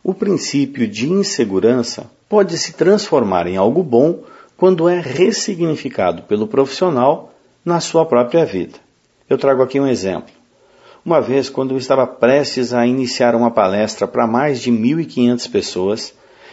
O princípio de insegurança pode se transformar em algo bom quando é ressignificado pelo profissional na sua própria vida. Eu trago aqui um exemplo. Uma vez, quando eu estava prestes a iniciar uma palestra para mais de 1.500 pessoas,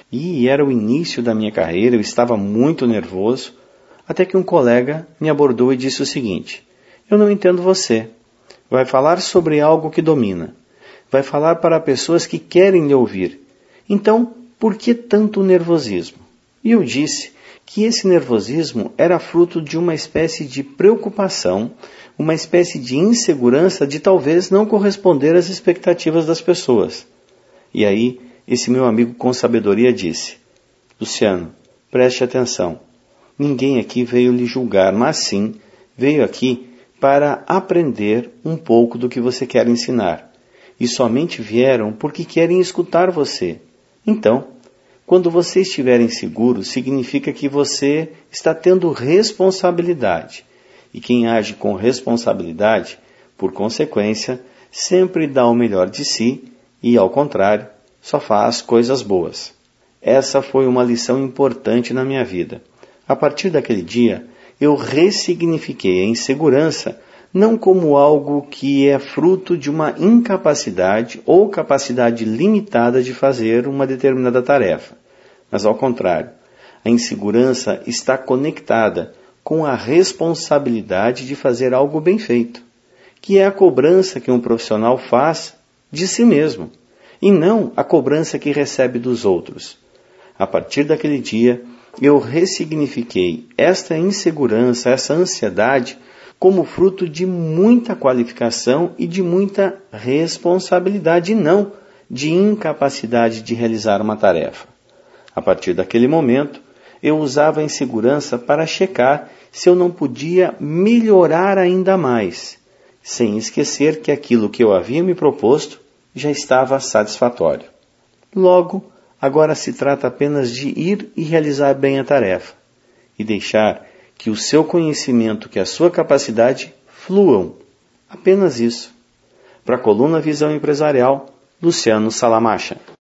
e era o início da minha carreira, eu estava muito nervoso, até que um colega me abordou e disse o seguinte: eu não entendo você. Vai falar sobre algo que domina. Vai falar para pessoas que querem lhe ouvir. Então, por que tanto nervosismo? E eu disse que esse nervosismo era fruto de uma espécie de preocupação, uma espécie de insegurança de talvez não corresponder às expectativas das pessoas. E aí, esse meu amigo com sabedoria disse: Luciano, preste atenção. Ninguém aqui veio lhe julgar, mas sim veio aqui para aprender um pouco do que você quer ensinar. E somente vieram porque querem escutar você. Então, quando você estiver inseguro, significa que você está tendo responsabilidade. E quem age com responsabilidade, por consequência, sempre dá o melhor de si e, ao contrário, só faz coisas boas. Essa foi uma lição importante na minha vida. A partir daquele dia, eu ressignifiquei a insegurança não como algo que é fruto de uma incapacidade ou capacidade limitada de fazer uma determinada tarefa, mas ao contrário, a insegurança está conectada com a responsabilidade de fazer algo bem feito, que é a cobrança que um profissional faz de si mesmo, e não a cobrança que recebe dos outros. A partir daquele dia, eu ressignifiquei esta insegurança, essa ansiedade, como fruto de muita qualificação e de muita responsabilidade, e não de incapacidade de realizar uma tarefa. A partir daquele momento, eu usava a insegurança para checar se eu não podia melhorar ainda mais, sem esquecer que aquilo que eu havia me proposto já estava satisfatório. Logo, agora se trata apenas de ir e realizar bem a tarefa, e deixar que o seu conhecimento, que a sua capacidade fluam. Apenas isso. Para a coluna Visão Empresarial, Luciano Salamacha.